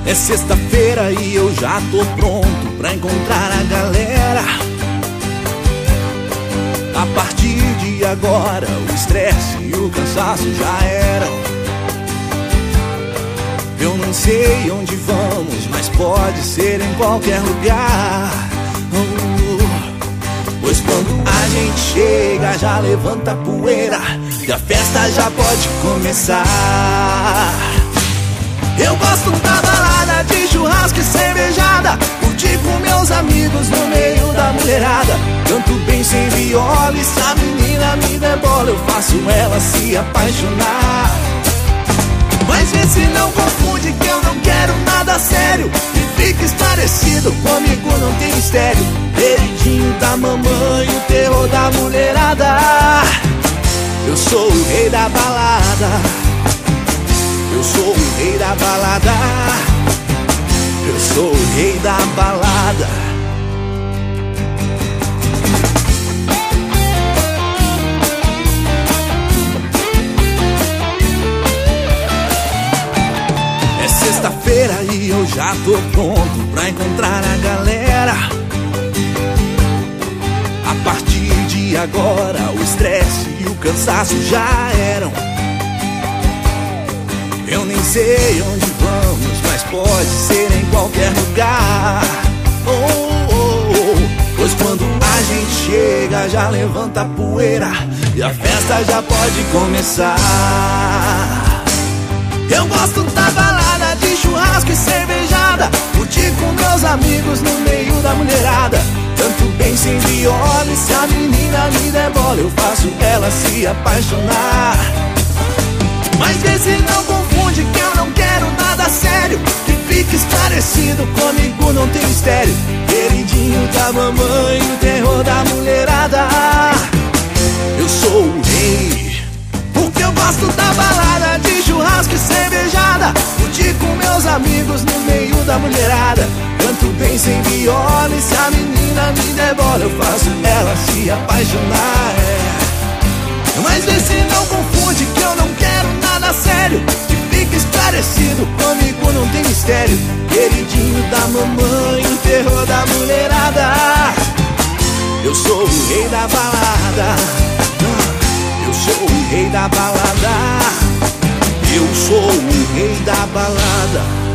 É sexta-feira e eu já tô pronto pra encontrar a galera. A partir de agora o estresse e o cansaço já eram. Eu não sei onde vamos, mas pode ser em qualquer lugar. Pois quando a gente chega já levanta a poeira e a festa já pode começar. Eu gosto da balada, de churrasco e cervejada, curtir com meus amigos no meio da mulherada. Canto bem sem viola e se a menina me der bola eu faço ela se apaixonar. Mas vê se não confunde que eu não quero nada sério, e fica esclarecido, comigo não tem mistério. Queridinho da mamãe, o terror da mulherada. Eu sou o rei da balada. Eu sou o rei da balada. Eu sou o rei da balada. É sexta-feira e eu já tô pronto pra encontrar a galera. A partir de agora o estresse e o cansaço já eram. Eu nem sei onde vamos, mas pode ser em qualquer lugar. Pois quando a gente chega já levanta a poeira e a festa já pode começar. Eu gosto da balada, de churrasco e cervejada, curtir com meus amigos no meio da mulherada. Canto bem sem viola e se a menina me der bola eu faço ela se apaixonar. Mas vê se não confunde que eu não quero nada sério, que fique esclarecido, comigo não tem mistério. Queridinho da mamãe, o terror da mulherada. Eu sou o rei, porque eu gosto da balada, de churrasco e cervejada, curtir com meus amigos no meio da mulherada. Canto bem sem viola e se a menina me der bola eu faço ela se apaixonar. Mas vê se não confunde que eu não quero nada sério, que fica esclarecido, comigo não tem mistério. Queridinho da mamãe, o terror da mulherada. Eu sou o rei da balada. Eu sou o rei da balada. Eu sou o rei da balada.